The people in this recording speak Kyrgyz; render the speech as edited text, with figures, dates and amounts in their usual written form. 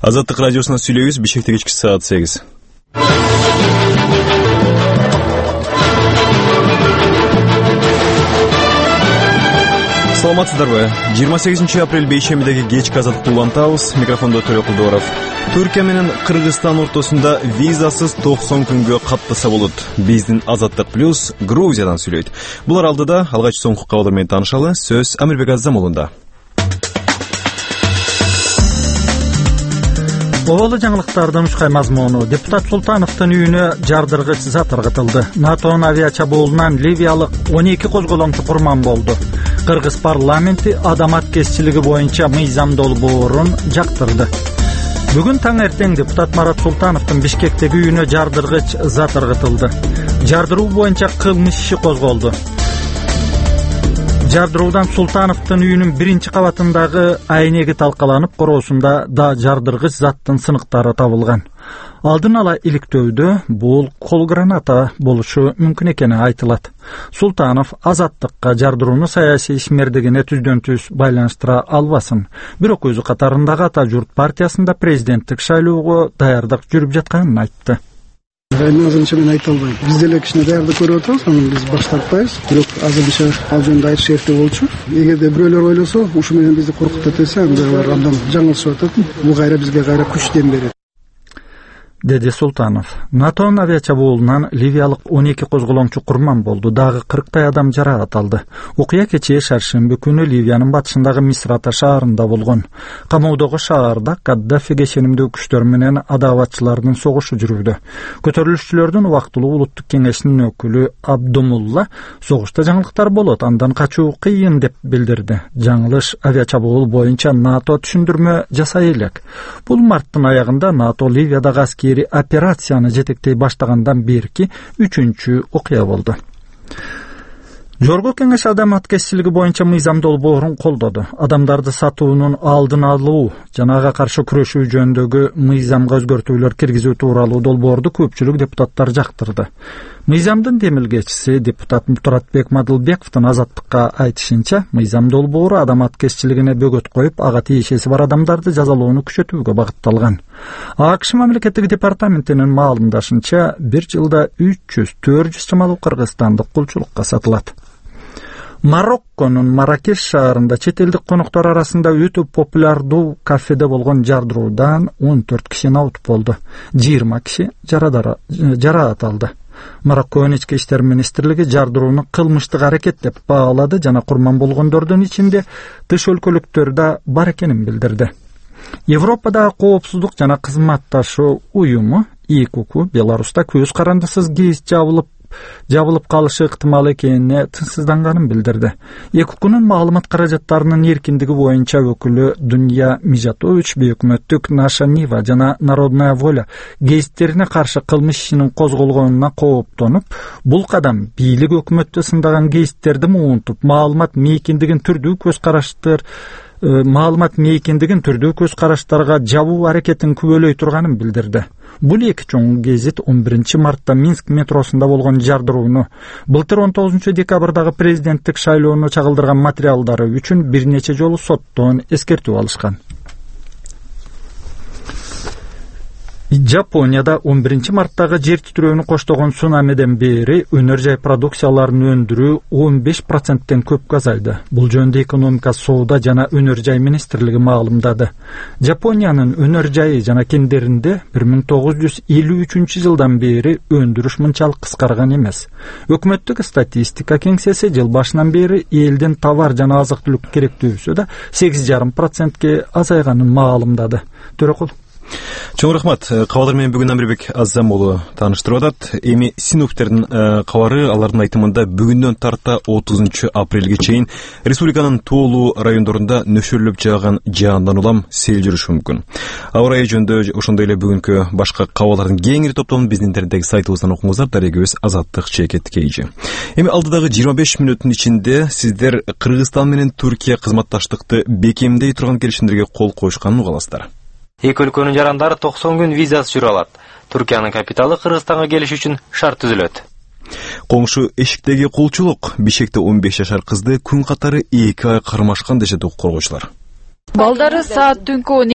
Азаттык радиосунан сүйлөйбүз. Бишкекте кечки саат 8. Саламатсыздарбы? 28 апрель бейшембидеги кечки азаттыкты улантабыз. Микрофондо Төлөкулдууров. Түркия менен Кыргызстан ортосунда визасыз 90 күнгө каттаса болот. Биздин Азаттык плюс Грузиядан сүйлөйт. Булар алдыда алгач соңку кабар менен таанышалы. Сөз Амирбек Азамолунда. Обалы жаңылыктардын ушкай мазмуну. Депутат Султановдун үйүнө жардыргыч зат ыргытылды. НАТОнун авиачабуулунан ливиялык 12 козголоңчу курман болду. Кыргыз парламенти адам аткезчилиги боюнча мыйзам долбоорун жактырды. Бүгүн таң эртең депутат Марат Султановдун Бишкектеги үйүнө жардыргыч зат ыргытылды. Жардыруу боюнча кылмыш иши козголду. Жардыруудан Султановдун үйүнүн биринчи кабатындагы айнеги талкаланып, короосунда да жардыргыч заттын сыныктары табылган. Алдын ала иликтөөдө бул кол граната болушу мүмкүн экени айтылат. Султанов Азаттыкка жардырууну саясий ишмердигине түздөн-түз байланыштыра албасын. Бирок өзү катарындагы Ата Журт партиясында президенттик шайлоого даярдык жүрүп жатканын айтты. Мен азырынча мен айта албайм. Биз деле кичине даярдык көрүп атабыз, анан биз баш тартпайбыз. Бирок азырынча ал жөнүндө айтыш эрте болчу. Эгерде бирөөлөр ойлосо, ушу менен бизди коркутат десе, анда алар абдан жаңылышып атат. Бул кайра бизге кайра күч дем берет, деди Султанов. НАТОнун авиачабуулунан ливиялык 12 козголоңчу курман болду. Дагы 40 адам жаракат алды. Окуя кечээ шаршемби күнү Ливиянын батышындагы Мисрата шаарында болгон. Камоодогу шаарда Каддафиге ишенимдүү күчтөр менен адаватчылардын согушу жүрүүдө. Көтөрүлүшчүлөрдүн убактылуу улуттук кеңешинин өкүлү Абдумулла согушта жаңылыктар болот, андан качуу кыйын деп билдирди. Жаңылыш авиачабуул боюнча НАТО түшүндүрмө жасай элек. Бул марттын аягында НАТО Ливиядагы аскери операцияны жетектей баштагандан берки 3-чү окуя болду. Жогорку кеңеш адам аткезчилиги боюнча мыйзам долбоорун колдоду. Адамдарды сатуунун алдын алуу жана ага каршы күрөшүү жөнүндөгү мыйзамга өзгөртүүлөр киргизүү тууралуу долбоорду көпчүлүк депутаттар жактырды. Мыйзамдын демилгечиси депутат Муратбек Мадылбековдун Азаттыкка айтышынча, мыйзам долбоору адам аткезчилигине бөгөт коюп, ага тиешеси бар адамдарды жазалоону күчөтүүгө багытталган. АКШ мамлекеттик департаментинин маалымдашынча, бир жылда 300-400 чамалуу кыргызстандык кулчулукка сатылат. Марокконун Маракеш шаарында чет элдик коноктор арасында өтө популярдуу кафеде болгон жардыруудан 14 киши наут болду. 20 киши жараат алды. Марокконун ички иштер министрлиги жардырууну кылмыштык аракет деп баалады жана курман болгондордун ичинде тыш өлкөлүктөр да бар экенин билдирди. Европадагы коопсуздук жана кызматташуу уюму ИКУК Беларуста көз карандысыз гейз жабылып калышы ыктымал экенине тынчсызданганын билдирди. ИКУКнун маалымат каражаттарынын эркиндиги боюнча өкүлү Дуния Мижатович бейөкмөттүк Наша Нива жана Народная воля гейзтерине каршы кылмыш ишинин козголгонуна кооптонуп, бул кадам бийлик өкмөттү сындаган гейзтерди муунтуп, маалымат мейкиндигин түрдүү көз караштарга жабуу аракетин күбөлөй турганын билдирди. Бул эки чоң гезит 11 мартта Минск метросунда болгон жардырууну, былтыр 19 декабрдагы президенттик шайлоону чагылдырган материалдары үчүн бир нече жолу соттон эскертүү алышкан. Жапонияда 11 марттагы жер титирөөнү коштогон цунамиден бери өнөр жай продукцияларын өндүрүү 15%тен көпкө азайды. Бул жөнүндө экономика, соода жана өнөр жай министрлиги маалымдады. Жапониянын өнөр жайы жана кендеринде 1953 жылдан бери өндүрүш мынчалык кыскарган эмес. Өкмөттүк статистика кеңсеси жыл башынан бери элдин товар жана азык-түлүк керектүүсү да 8,5%ке азайганын маалымдады. Төрөкул. Чоң рахмат. Кабарлар менен бүгүн Амирбек Азамолу тааныштырып атат. Эми синоптиктердин кабары, алардын айтымында бүгүндөн тарта 30 апрелге чейин республиканын тоолуу райондорунда нөшөрлөп жааган жаандан улам сел жүрүшү мүмкүн. Аба ырайы жөнүндө ошондой эле бүгүнкү башка кабарлардын кеңири топтомун биздин интернеттеги сайтыбыздан окуңуздар. Дарегөбүз Азаттык ЧКТК. Эми алдыдагы 25 мүнөттүн ичинде сиздер Кыргызстан менен Түркия кызматташтыкты бекемдей турган келишимдерге кол коюшканын угаласыздар. Эки өлкөнүн жарандары 90 күн визасыз жүрө алат. Түркиянын капиталы Кыргызстанга келиш үчүн шарт түзүлөт. Коңшу эшиктеги кулчулук Бишкекте 15 жашар кызды күн катары 2 ай кармашкан дешет укук коргоочулар. Балдары саат түнкү